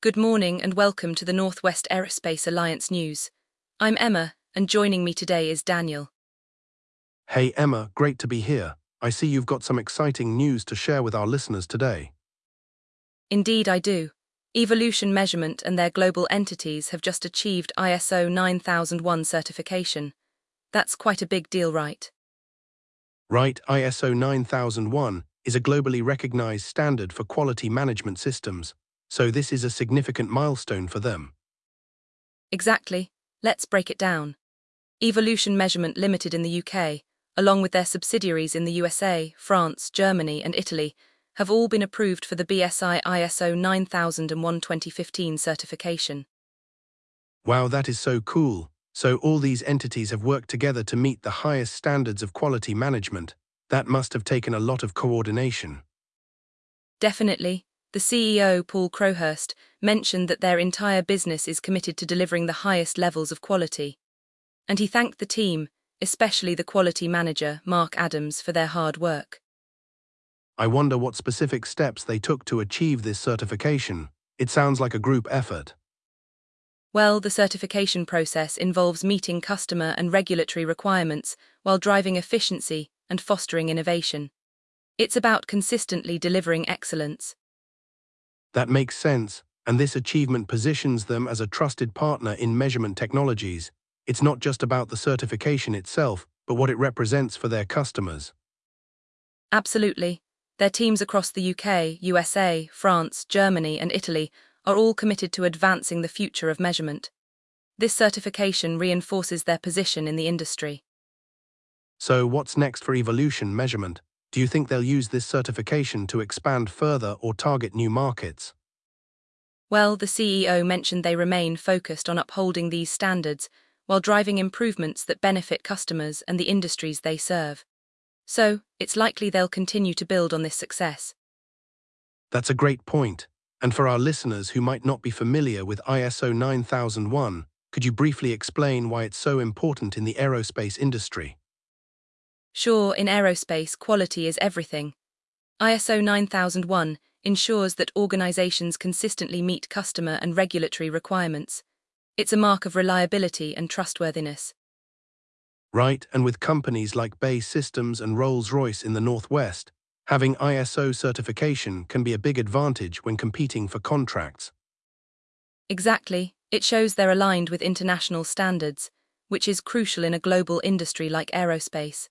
Good morning and welcome to the Northwest Aerospace Alliance News. I'm Emma, and joining me today is Daniel. Hey Emma, great to be here. I see you've got some exciting news to share with our listeners today. Indeed, I do. Evolution Measurement and their global entities have just achieved ISO 9001 certification. That's quite a big deal, right? Right, ISO 9001 is a globally recognized standard for quality management systems, so this is a significant milestone for them. Exactly. Let's break it down. Evolution Measurement Limited in the UK, along with their subsidiaries in the USA, France, Germany, and Italy, have all been approved for the BSI ISO 9001 2015 certification. Wow, that is so cool. So all these entities have worked together to meet the highest standards of quality management. That must have taken a lot of coordination. Definitely. The CEO, Paul Crowhurst, mentioned that their entire business is committed to delivering the highest levels of quality. And he thanked the team, especially the quality manager, Mark Adams, for their hard work. I wonder what specific steps they took to achieve this certification. It sounds like a group effort. Well, the certification process involves meeting customer and regulatory requirements while driving efficiency and fostering innovation. It's about consistently delivering excellence. That makes sense, and this achievement positions them as a trusted partner in measurement technologies. It's not just about the certification itself, but what it represents for their customers. Absolutely. Their teams across the UK, USA, France, Germany, and Italy are all committed to advancing the future of measurement. This certification reinforces their position in the industry. So what's next for Evolution Measurement? Do you think they'll use this certification to expand further or target new markets? Well, the CEO mentioned they remain focused on upholding these standards while driving improvements that benefit customers and the industries they serve. So, it's likely they'll continue to build on this success. That's a great point. And for our listeners who might not be familiar with ISO 9001, could you briefly explain why it's so important in the aerospace industry? Sure, in aerospace, quality is everything. ISO 9001 ensures that organizations consistently meet customer and regulatory requirements. It's a mark of reliability and trustworthiness. Right, and with companies like BAE Systems and Rolls-Royce in the Northwest, having ISO certification can be a big advantage when competing for contracts. Exactly, it shows they're aligned with international standards, which is crucial in a global industry like aerospace.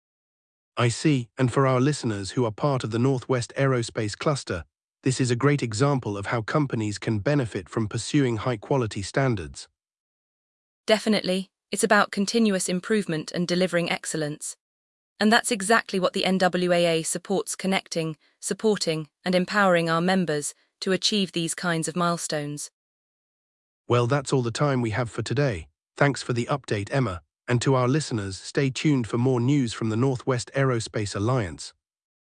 I see, and for our listeners who are part of the Northwest Aerospace Cluster, this is a great example of how companies can benefit from pursuing high-quality standards. Definitely, it's about continuous improvement and delivering excellence. And that's exactly what the NWAA supports: connecting, supporting, and empowering our members to achieve these kinds of milestones. Well, that's all the time we have for today. Thanks for the update, Emma, and to our listeners, stay tuned for more news from the Northwest Aerospace Alliance.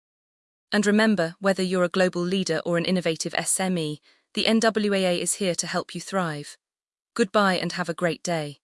And remember, whether you're a global leader or an innovative SME, the NWAA is here to help you thrive. Goodbye and have a great day.